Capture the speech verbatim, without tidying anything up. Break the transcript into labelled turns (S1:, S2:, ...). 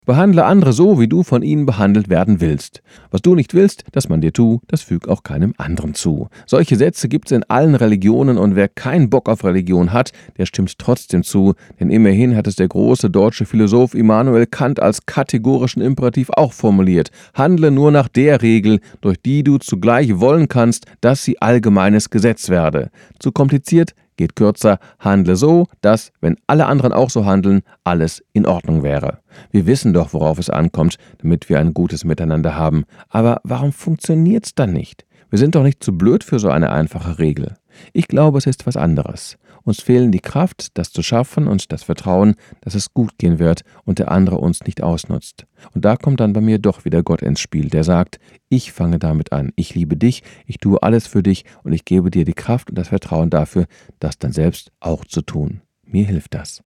S1: Behandle andere so, wie du von ihnen behandelt werden willst. Was du nicht willst, dass man dir tu, das füg auch keinem anderen zu. Solche Sätze gibt's in allen Religionen und wer keinen Bock auf Religion hat, der stimmt trotzdem zu, denn immerhin hat es der große deutsche Philosoph Immanuel Kant als kategorischen Imperativ auch formuliert. Handle nur nach der Regel, durch die du zugleich wollen kannst, dass sie allgemeines Gesetz werde. Zu kompliziert, geht kürzer, handle so, dass, wenn alle anderen auch so handeln, alles in Ordnung wäre. Wir wissen doch, worauf es ankommt, damit wir ein gutes Miteinander haben. Aber warum funktioniert's dann nicht? Wir sind doch nicht zu blöd für so eine einfache Regel. Ich glaube, es ist was anderes. Uns fehlen die Kraft, das zu schaffen und das Vertrauen, dass es gut gehen wird und der andere uns nicht ausnutzt. Und da kommt dann bei mir doch wieder Gott ins Spiel, der sagt, ich fange damit an, ich liebe dich, ich tue alles für dich und ich gebe dir die Kraft und das Vertrauen dafür, das dann selbst auch zu tun. Mir hilft das.